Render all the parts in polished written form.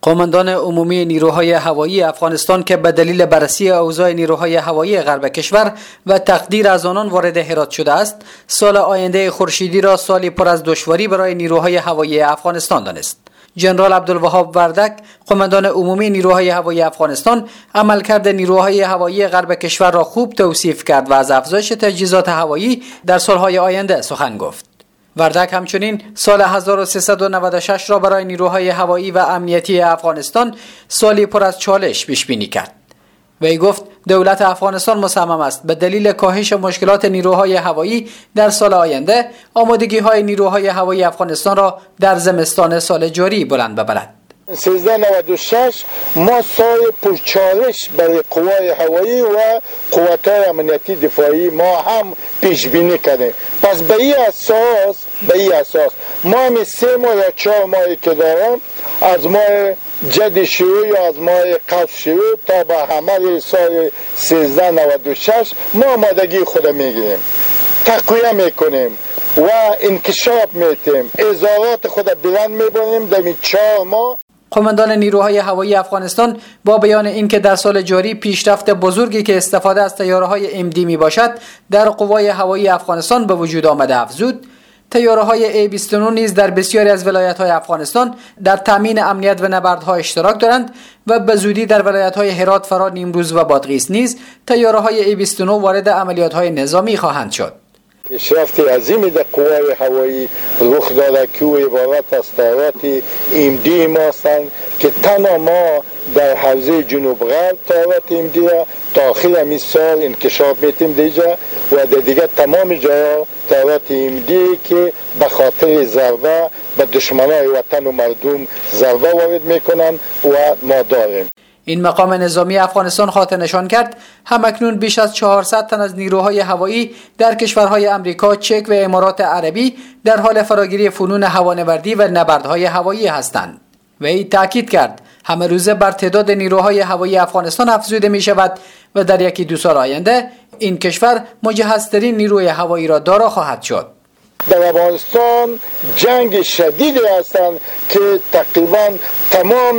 قماندان عمومی نیروهای هوایی افغانستان که به دلیل بررسی اوضاع نیروهای هوایی غرب کشور و تقدیر از آنان وارد هرات شده است، سال آینده خورشیدی را سالی پر از دشواری برای نیروهای هوایی افغانستان دانست. ژنرال عبدالوهاب وردک، قماندان عمومی نیروهای هوایی افغانستان، عملکرد نیروهای هوایی غرب کشور را خوب توصیف کرد و از افزایش تجهیزات هوایی در سالهای آینده سخن گفت. وردک همچنین سال 1396 را برای نیروهای هوایی و امنیتی افغانستان سالی پر از چالش پیش بینی کرد. وی گفت دولت افغانستان مصمم است به دلیل کاهش مشکلات نیروهای هوایی در سال آینده آمادگی‌های نیروهای هوایی افغانستان را در زمستان سال جاری بلند ببرد. 1396 ما سال پرچالش برای قوای هوایی و قوت‌های امنیتی دفاعی ما هم پیش بینی کردیم. پس به این اساس ما هم 3 ماه یا 4 ماهی که دارم از ماه جد شروع یا از ماه قبل شروع تا به حمل سال 1396 ما آمادگی خود میگیریم، تقویه میکنیم و انکشاف میتیم، اظهارات خود بلند میبریم در این 4 ماه. قماندان نیروهای هوایی افغانستان با بیان اینکه در سال جاری پیشرفت بزرگی که استفاده از طیاره‌های MD می باشد در قوای هوایی افغانستان به وجود آمده افزود، طیاره‌های A-29 نیز در بسیاری از ولایت‌های افغانستان در تامین امنیت و نبردها اشتراک دارند و به زودی در ولایت‌های هرات، فرا، نیمروز و بادغیس نیز طیاره‌های A-29 وارد عملیات‌های نظامی خواهند شد. پیشرفت عظیمی در قوای هوایی رخ داده که او عبارت از طیارات MD ما هستند که تنها ما در حوزه جنوب غرب طیارات MD را تا آخر همین سال انکشاف میتیم دیجا و در دیگه تمام جاها طیارات MD که به خاطر ضربه به دشمنان وطن و مردم ضربه وارد میکنن و ما داریم. این مقام نظامی افغانستان خاطر نشان کرد همکنون بیش از 400 تن از نیروهای هوایی در کشورهای امریکا، چک و امارات عربی در حال فراگیری فنون هوانوردی و نبردهای هوایی هستند. وی تاکید کرد همه روزه بر تعداد نیروهای هوایی افغانستان افزوده می شود و در 1-2 سال آینده این کشور مجهزترین نیروی هوایی را دارا خواهد شد. در افغانستان جنگ شدیدی هستند که تقریبا تمام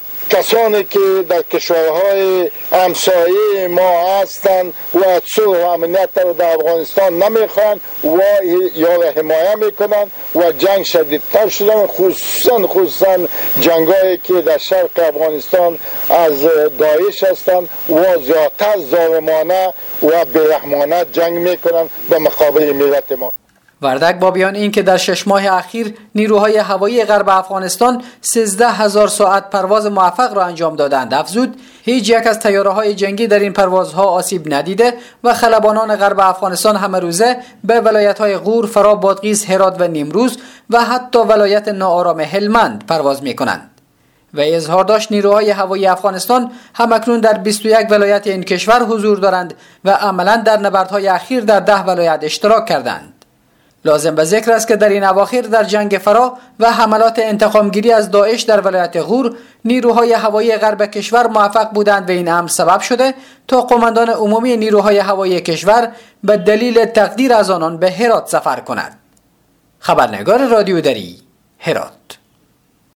کسانی که در کشورهای همسایه ما هستند و صلح و امنیت را در افغانستان نمیخوان و یا را حمایه میکنند و جنگ شدیدتر شدن، خصوصا جنگایی که در شرق افغانستان از داعش هستند و زیادتر ظالمانه و بیرحمانه جنگ میکنند به مقابل ملت ما. وردک با بیان اینکه در 6 ماه اخیر نیروهای هوایی غرب افغانستان 13,000 ساعت پرواز موفق را انجام دادند افزود هیچ یک از طیاره‌های جنگی در این پروازها آسیب ندیده و خلبانان غرب افغانستان همه روزه به ولایت‌های غور، فرا، بادغیس، هرات و نیمروز و حتی ولایت ناآرام هلمند پرواز می‌کنند. و اظهار داشت نیروهای هوایی افغانستان همکنون در 21 ولایت این کشور حضور دارند و عملاً در نبردهای اخیر در 10 ولایت اشتراک کردند. لازم به ذکر است که در این اواخر در جنگ فرا و حملات انتقامگیری از داعش در ولایت غور نیروهای هوایی غرب کشور موفق بودند و این امر سبب شده تا قماندان عمومی نیروهای هوایی کشور به دلیل تقدیر از آنان به هرات سفر کند. خبرنگار رادیو دری، هرات.